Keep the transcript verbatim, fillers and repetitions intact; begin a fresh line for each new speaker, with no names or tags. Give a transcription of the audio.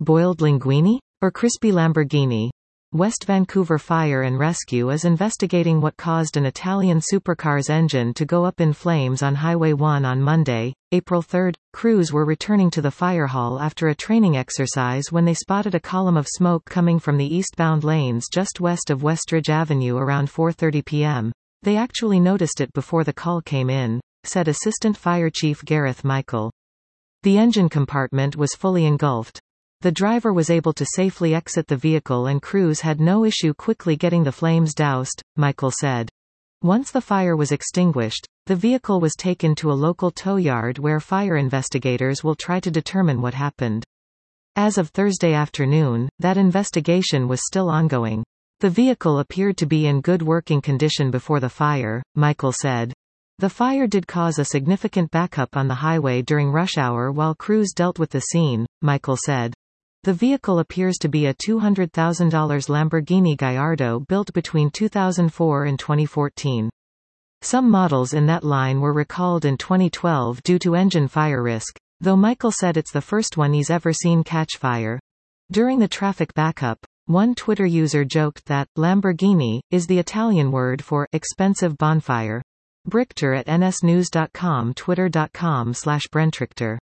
Boiled linguine? Or crispy Lamborghini? West Vancouver Fire and Rescue is investigating what caused an Italian supercar's engine to go up in flames on Highway one on Monday, April third. Crews were returning to the fire hall after a training exercise when they spotted a column of smoke coming from the eastbound lanes just west of Westridge Avenue around four thirty p m They actually noticed it before the call came in, said Assistant Fire Chief Gareth Michael. The engine compartment was fully engulfed. The driver was able to safely exit the vehicle and crews had no issue quickly getting the flames doused, Michael said. Once the fire was extinguished, the vehicle was taken to a local tow yard where fire investigators will try to determine what happened. As of Thursday afternoon, that investigation was still ongoing. The vehicle appeared to be in good working condition before the fire, Michael said. The fire did cause a significant backup on the highway during rush hour while crews dealt with the scene, Michael said. The vehicle appears to be a two hundred thousand dollar Lamborghini Gallardo built between two thousand four and twenty fourteen. Some models in that line were recalled in twenty twelve due to engine fire risk, though Michael said it's the first one he's ever seen catch fire. During the traffic backup, one Twitter user joked that Lamborghini is the Italian word for expensive bonfire. Brichter at n s news dot com, twitter dot com slash Brentrichter.